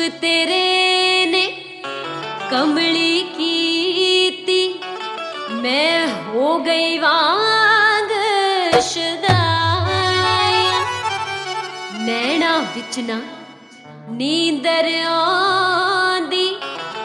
तेरे ने कमली कीती, मैं हो गई वांग शुदाई। नैना विच ना नींदर